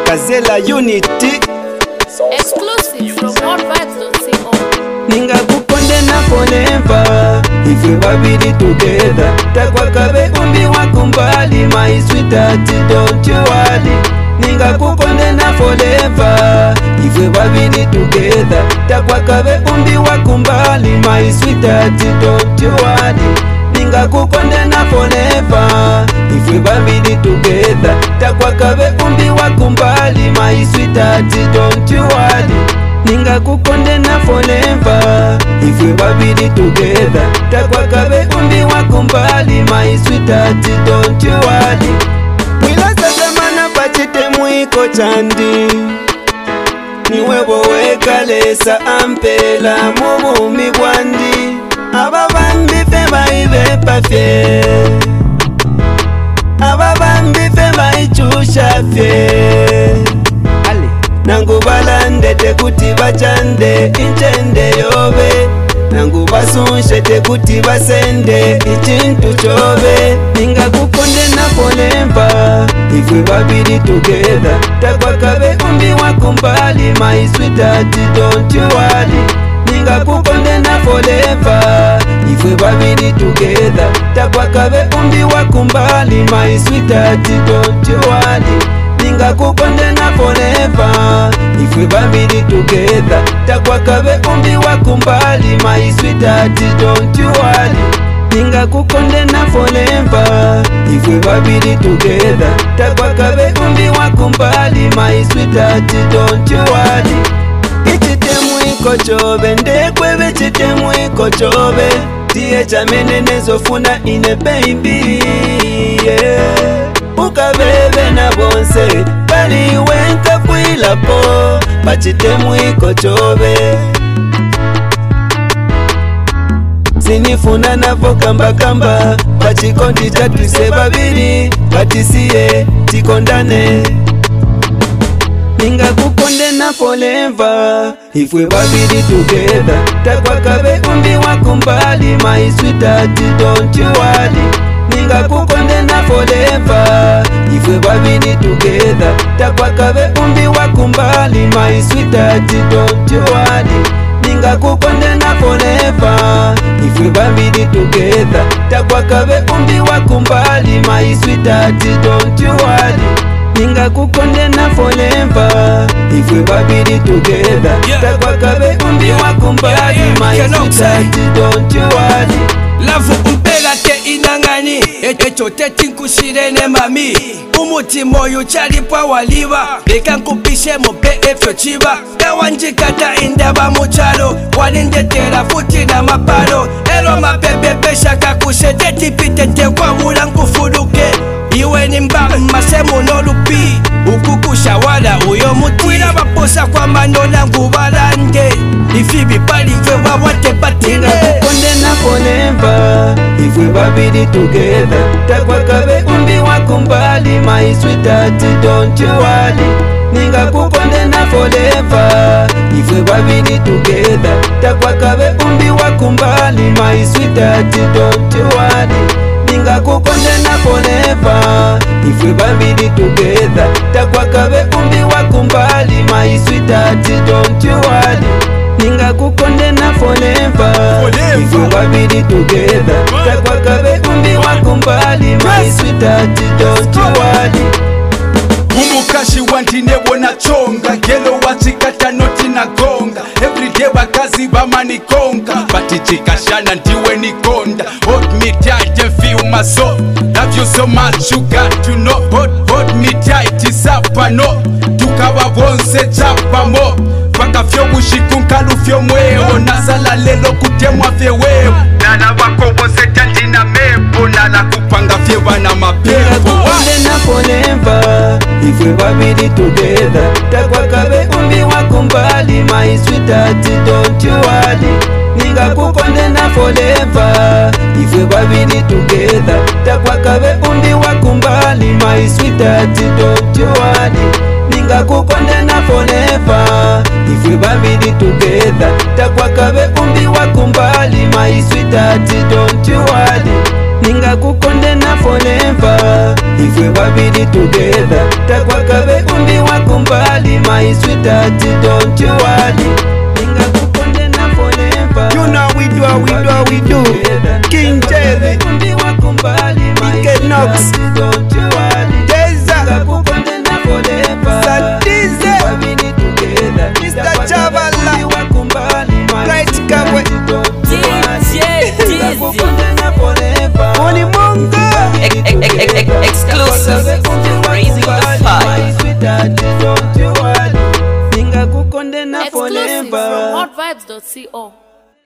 Gazella Unity exclusive from allvibes.co. Ninga kukonde na forever if we babidi together. Takwa kabe umbi wakumbali my sweetheart, don't you worry. Ninga kukonde na forever if we babidi together. Takwa kabe umbi wakumbali my sweetheart, don't you worry. Ninga kukonde na forever if we babidi together. Takwa kabe umbi wakumbali my sweetheart, don't you worry. Ninga kukonde na forever if we babidi together. Takwa kabe umbi wakumbali my sweetheart, don't you worry. Wila sazamana pachite mwiko chandi niwebo wekalesa ampela mubumi bwandi ababambi fe baibe pafye ababambi fe baichusha fye nangu balandete kuti bachande inchende yobe nangu basunshete kuti basende ichintu chobe. Ninga kukonde na forever if we babidi together. Takwa kabe umbi wakumbali my sweetheart, don't you worry. Ninga kukonde na forever if we babidi together. Takwa kabe umbi wakumbali my sweetheart, don't you worry. Ninga kukonde na forever if we babidi together. Takwa kabe umbi wakumbali my sweetheart, don't you worry. Ninga kukonde na forever if we babidi together. Takwa kabe umbi wakumbali my sweetheart, don't you worry. Ichitemu iko chobe ndekwebe chitemu iko chobe tiye chamene nezofuna ine baby yeah. Ukabebe na bonse bali wenka kwila po pachitemu iko chobe sinifuna navo kamba kamba pachikondi chatwise babiri patisiye tikondane. Ninga kukonde na forever if we babidi together. Takwa kabe umbi wakumbali my sweetheart, don't you worry. Ninga kukonde na forever if we babidi together. Takwa kabe umbi wakumbali my sweetheart, don't you worry. Ninga kukonde na forever if we babidi together. Takwa kabe umbi wakumbali my sweetheart, don't you worry. Ninga kukonde na forever if we babidi together. Takwa kabe umbi wakumbali my sweetheart, don't you worry. Lavu umpela te inangani echo te tinkushirene mami umuti moyo chali pa waliva leka nkupishe mope efyo chiva kawanjikata indaba muchalo walindetera futi na mapalo ero mabebe pesha kakushete tipitete kwa wula nkufuluke iwe ni mba masemu nolupi ukukusha wala uyo muti wila baposa kwa manola ngubalande ifibi pali kwe wawate patine. Ninga kukonde na forever if we babidi together. Takwa kabe umbi wakumbali my sweetheart, don't you worry. Ninga kukonde na forever if we babidi together. Takwa kabe umbi wakumbali my sweetheart, don't you worry. Ninga kukonde na forever if we babidi together. Takwa kabe umbi wakumbali my sweetheart, don't you worry. Ninga kukonde na forever if we babidi together. Takwa kabe umbi wakumbali my sweetheart, don't you worry. Umukashi wantine bona chonga gelo wachikata noti na gonga everyday bakazi bamani konga batichikashana ndiwe nikonda hold me tight and feel my soul love you so much you got to know hold me tight isapa no tukawa bonse chapa mo paka fyo bushikunkalu fyo mweo nasala lelo kutemwa fye weo nana wako bonse tanjina mepo nala kupanga fye wana mapepo na forever if we babidi together. Takwa kabe umbi wakumbali my sweetheart, don't you worry. Ninga kukonde na forever if we babidi together. Takwa kabe umbi wakumbali my sweetheart, don't you worry. Ninga kukonde na forever if we babidi together. Takwa kabe umbi wakumbali my sweetheart, don't you worry. Ninga kukonde na forever if we babidi together. Takwa kabe umbi wakumbali, my sweetheart, don't you worry. Ningakukondena forever. You know we do. King Jerry, Ike Knox, don't you worry. Deza, ningakukondena forever. Sadize, Mr. Chavala, Great Kabwe, ningakukondena forever. Money Mongo, exclusive, raising the fire. Ningakukondena Exclusive forever. from hotvibes.co.